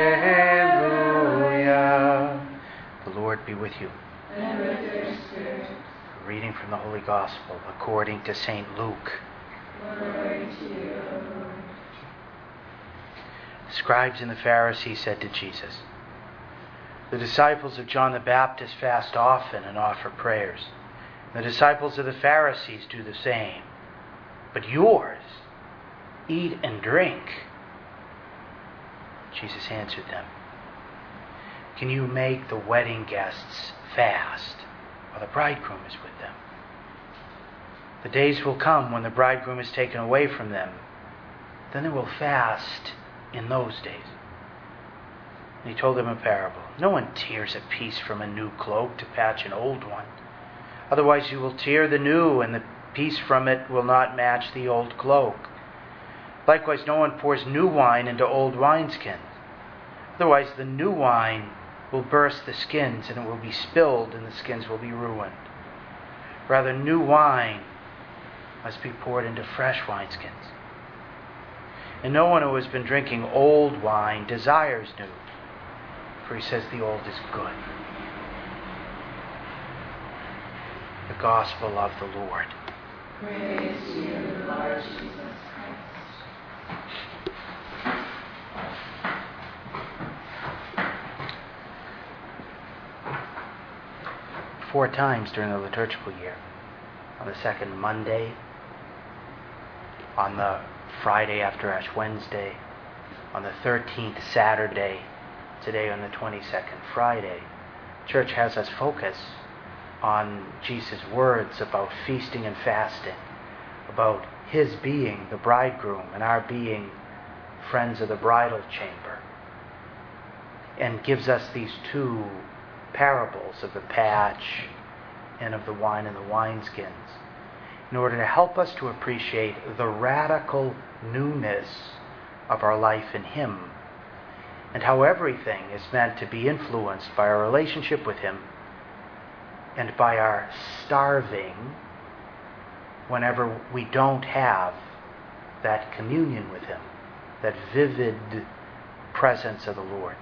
Alleluia. The Lord be with you. And with your spirit. A reading from the Holy Gospel according to St. Luke. Glory to you, O Lord. The scribes and the Pharisees said to Jesus, "The disciples of John the Baptist fast often and offer prayers. The disciples of the Pharisees do the same. But yours eat and drink." Jesus answered them, "Can you make the wedding guests fast while the bridegroom is with them? The days will come when the bridegroom is taken away from them. Then they will fast in those days." And he told them a parable. "No one tears a piece from a new cloak to patch an old one. Otherwise you will tear the new, and the piece from it will not match the old cloak. Likewise, no one pours new wine into old wineskins. Otherwise, the new wine will burst the skins, and it will be spilled, and the skins will be ruined. Rather, new wine must be poured into fresh wineskins. And no one who has been drinking old wine desires new, for he says the old is good." The Gospel of the Lord. Praise to you, Lord Jesus Christ. 4 times during the liturgical year. On the second Monday, on the Friday after Ash Wednesday, on the 13th Saturday, today on the 22nd Friday, Church has us focus on Jesus' words about feasting and fasting, about His being the bridegroom and our being friends of the bridal chamber, and gives us these 2 parables of the patch and of the wine and the wineskins in order to help us to appreciate the radical newness of our life in Him, and how everything is meant to be influenced by our relationship with Him and by our starving whenever we don't have that communion with Him, that vivid presence of the Lord.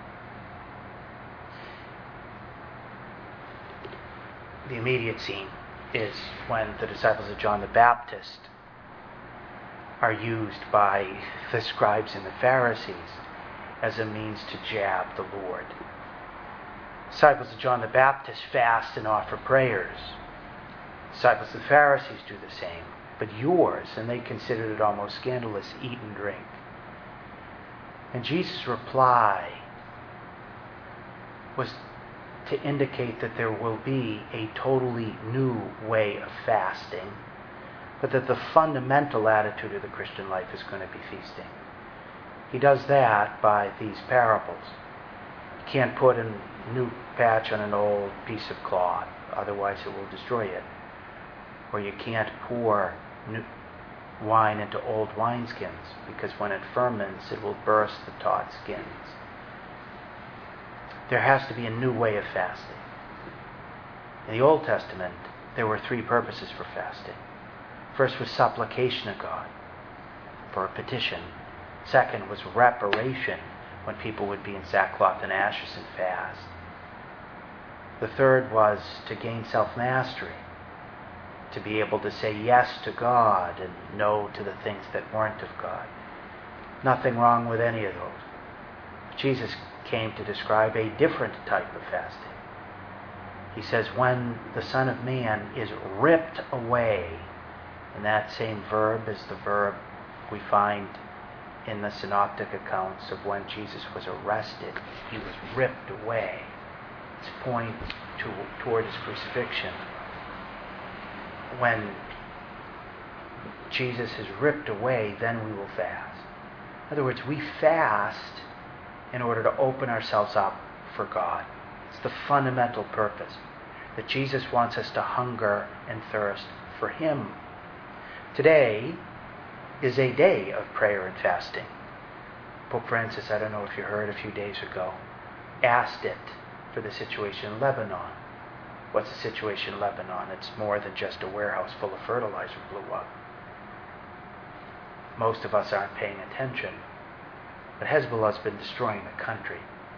The immediate scene is when the disciples of John the Baptist are used by the scribes and the Pharisees as a means to jab the Lord. Disciples of John the Baptist fast and offer prayers. Disciples of the Pharisees do the same. But yours, and they considered it almost scandalous, eat and drink. And Jesus' reply was to indicate that there will be a totally new way of fasting, but that the fundamental attitude of the Christian life is going to be feasting. He does that by these parables. You can't put a new patch on an old piece of cloth, otherwise it will destroy it. Or you can't pour new wine into old wineskins, because when it ferments, it will burst the taut skins. There has to be a new way of fasting. In the Old Testament, there were 3 purposes for fasting. First was supplication of God, for a petition. Second was reparation, when people would be in sackcloth and ashes and fast. The third was to gain self-mastery, to be able to say yes to God and no to the things that weren't of God. Nothing wrong with any of those. Jesus came to describe a different type of fasting. He says, when the Son of Man is ripped away, and that same verb is the verb we find in the synoptic accounts of when Jesus was arrested. He was ripped away. It's pointing toward His crucifixion. When Jesus is ripped away, then we will fast. In other words, we fast in order to open ourselves up for God. It's the fundamental purpose, that Jesus wants us to hunger and thirst for Him. Today is a day of prayer and fasting. Pope Francis, I don't know if you heard a few days ago, asked it for the situation in Lebanon. What's the situation in Lebanon? It's more than just a warehouse full of fertilizer blew up. Most of us aren't paying attention. But Hezbollah's been destroying the country.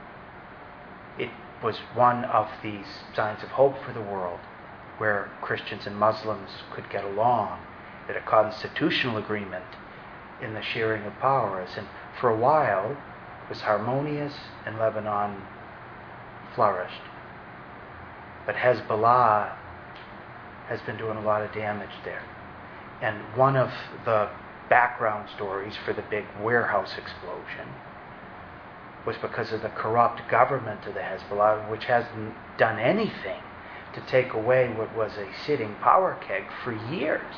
It was one of these signs of hope for the world, where Christians and Muslims could get along, that a constitutional agreement in the sharing of powers. And for a while, it was harmonious and Lebanon flourished. But Hezbollah has been doing a lot of damage there. And one of the background stories for the big warehouse explosion was because of the corrupt government of the Hezbollah, which hasn't done anything to take away what was a sitting power keg for years.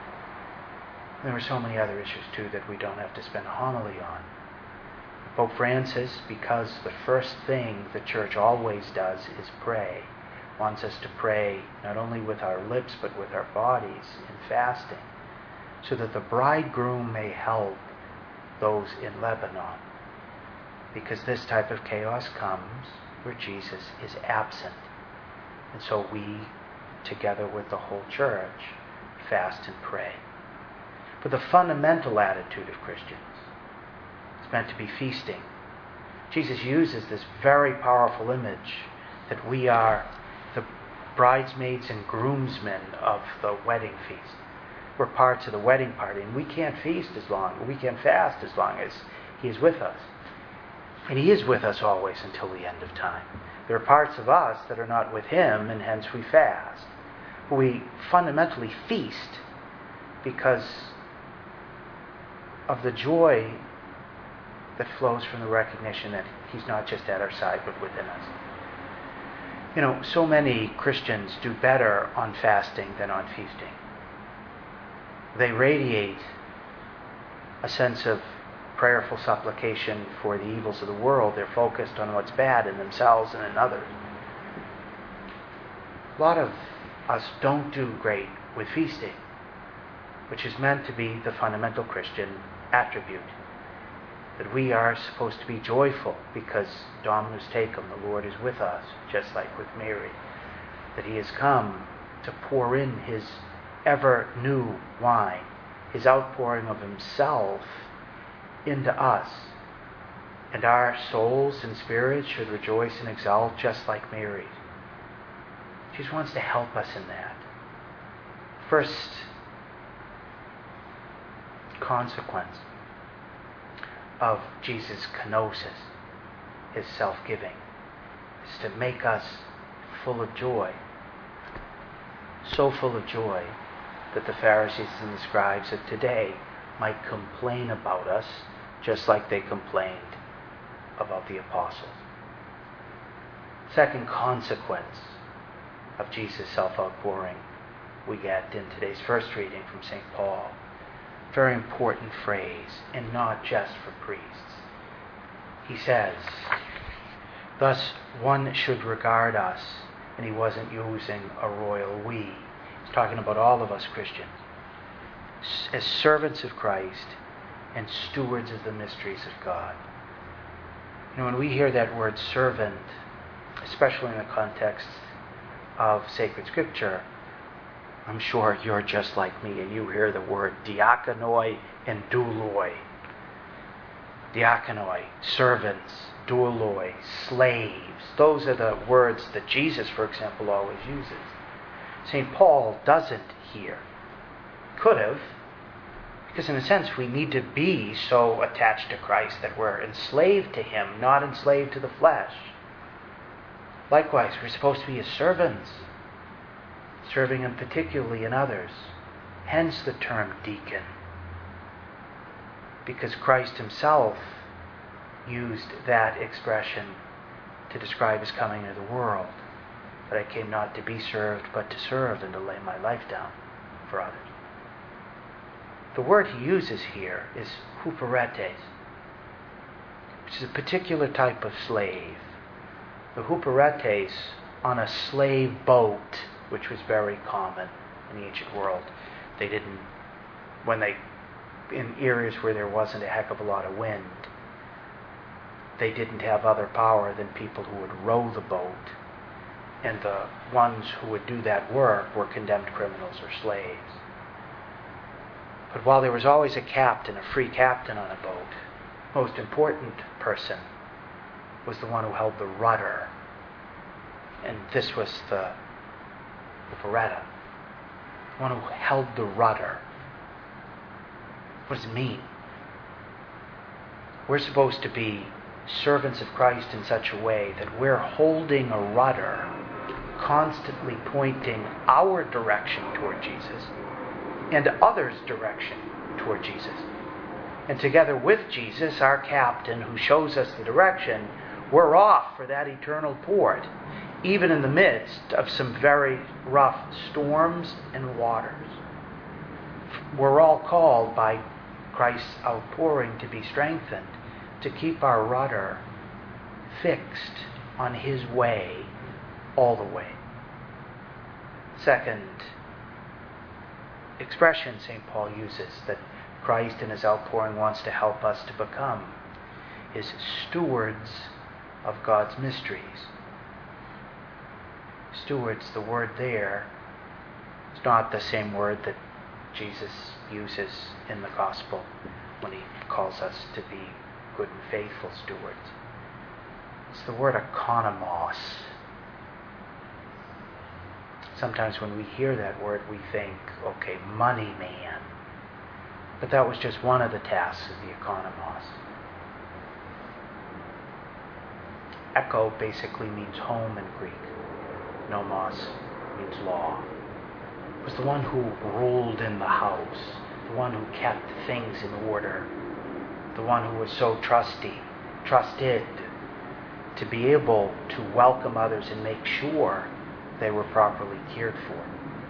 And there were so many other issues too that we don't have to spend a homily on. Pope Francis, because the first thing the Church always does is pray, wants us to pray not only with our lips but with our bodies in fasting, so that the bridegroom may help those in Lebanon. Because this type of chaos comes where Jesus is absent. And so we, together with the whole Church, fast and pray. But the fundamental attitude of Christians is meant to be feasting. Jesus uses this very powerful image that we are the bridesmaids and groomsmen of the wedding feast. We're parts of the wedding party, and we can't fast as long as He is with us. And He is with us always until the end of time. There are parts of us that are not with Him, and hence we fast. But we fundamentally feast because of the joy that flows from the recognition that He's not just at our side, but within us. You know, so many Christians do better on fasting than on feasting. They radiate a sense of prayerful supplication for the evils of the world. They're focused on what's bad in themselves and in others. A lot of us don't do great with feasting, which is meant to be the fundamental Christian attribute. That we are supposed to be joyful because Dominus Tecum, the Lord is with us, just like with Mary. That He has come to pour in His ever new wine, His outpouring of Himself into us. And our souls and spirits should rejoice and exult just like Mary's. She just wants to help us in that. First consequence of Jesus' kenosis, His self-giving, is to make us full of joy. So full of joy that the Pharisees and the scribes of today might complain about us just like they complained about the apostles. Second consequence of Jesus' self-outpouring we get in today's first reading from St. Paul. Very important phrase, and not just for priests. He says, thus one should regard us, and he wasn't using a royal we. He's talking about all of us Christians, as servants of Christ and stewards of the mysteries of God. You know, when we hear that word servant, especially in the context of sacred scripture, I'm sure you're just like me and you hear the word diakonoi and douloi. Diakonoi, servants, douloi, slaves. Those are the words that Jesus, for example, always uses. St. Paul doesn't here. Could have, because in a sense we need to be so attached to Christ that we're enslaved to Him, not enslaved to the flesh. Likewise, we're supposed to be His servants, serving Him particularly in others. Hence the term deacon. Because Christ Himself used that expression to describe His coming into the world. That I came not to be served, but to serve and to lay my life down for others. The word he uses here is huperetes, which is a particular type of slave. The huperetes on a slave boat, which was very common in the ancient world. They didn't, in areas where there wasn't a heck of a lot of wind, they didn't have other power than people who would row the boat. And the ones who would do that work were condemned criminals or slaves. But while there was always a captain, a free captain on a boat, most important person was the one who held the rudder. And this was the operetta. The one who held the rudder. What does it mean? We're supposed to be servants of Christ in such a way that we're holding a rudder, constantly pointing our direction toward Jesus and others' direction toward Jesus. And together with Jesus, our captain who shows us the direction, we're off for that eternal port, even in the midst of some very rough storms and waters. We're all called by Christ's outpouring to be strengthened, to keep our rudder fixed on His way all the way. Second expression St. Paul uses that Christ in His outpouring wants to help us to become is stewards of God's mysteries. Stewards, the word there, is not the same word that Jesus uses in the gospel when He calls us to be good and faithful stewards. It's the word economos. Sometimes when we hear that word, we think, okay, money man. But that was just one of the tasks of the economos. Echo basically means home in Greek. Nomos means law. It was the one who ruled in the house, the one who kept things in order, the one who was so trusted to be able to welcome others and make sure they were properly cared for.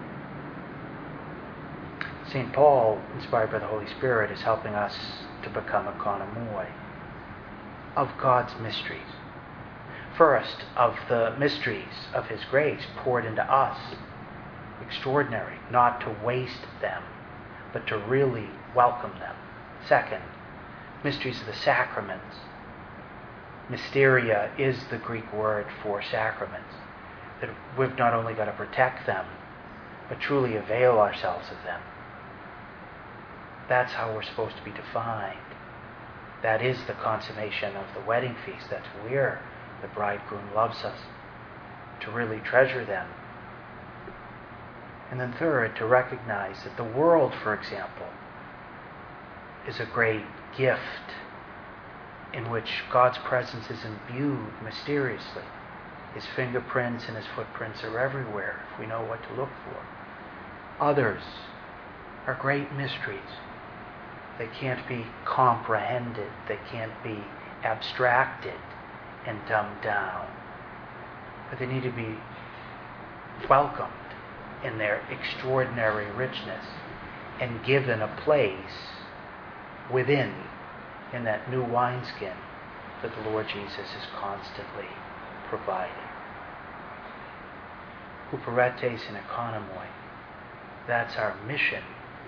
St. Paul, inspired by the Holy Spirit, is helping us to become economoi of God's mysteries. First, of the mysteries of His grace poured into us. Extraordinary, not to waste them, but to really welcome them. Second, mysteries of the sacraments. Mysteria is the Greek word for sacraments. That we've not only got to protect them, but truly avail ourselves of them. That's how we're supposed to be defined. That is the consummation of the wedding feast. That's where the bridegroom loves us, to really treasure them. And then third, to recognize that the world, for example, is a great gift in which God's presence is imbued mysteriously. His fingerprints and His footprints are everywhere if we know what to look for. Others are great mysteries. They can't be comprehended. They can't be abstracted and dumbed down. But they need to be welcomed in their extraordinary richness and given a place within, in that new wineskin that the Lord Jesus is constantly providing. Huperetes and economoi. That's our mission.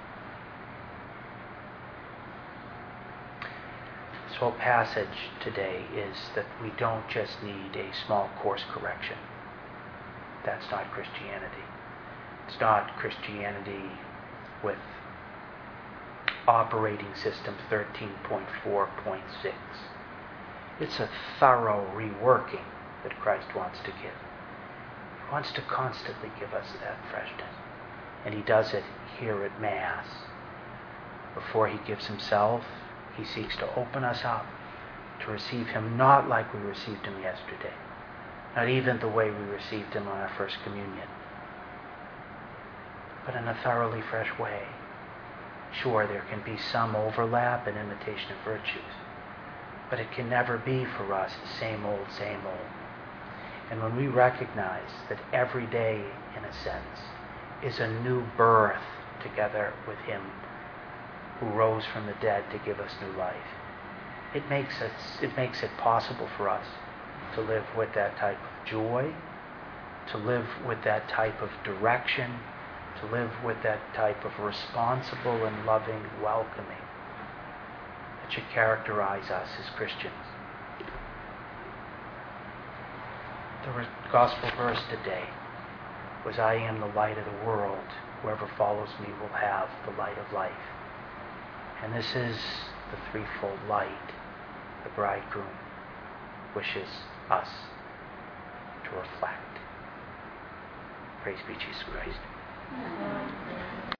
This whole passage today is that we don't just need a small course correction. That's not Christianity. It's not Christianity with operating system 13.4.6. It's a thorough reworking that Christ wants to give. He wants to constantly give us that freshness. And He does it here at Mass. Before He gives Himself, He seeks to open us up to receive Him not like we received Him yesterday, not even the way we received Him on our first communion, but in a thoroughly fresh way. Sure, there can be some overlap and imitation of virtues, but it can never be for us the same old, same old. And when we recognize that every day, in a sense, is a new birth together with Him who rose from the dead to give us new life, it makes it possible for us to live with that type of joy, to live with that type of direction, to live with that type of responsible and loving welcoming that should characterize us as Christians. The gospel verse today was, "I am the light of the world. Whoever follows me will have the light of life." And this is the threefold light the bridegroom wishes us to reflect. Praise be Jesus Christ.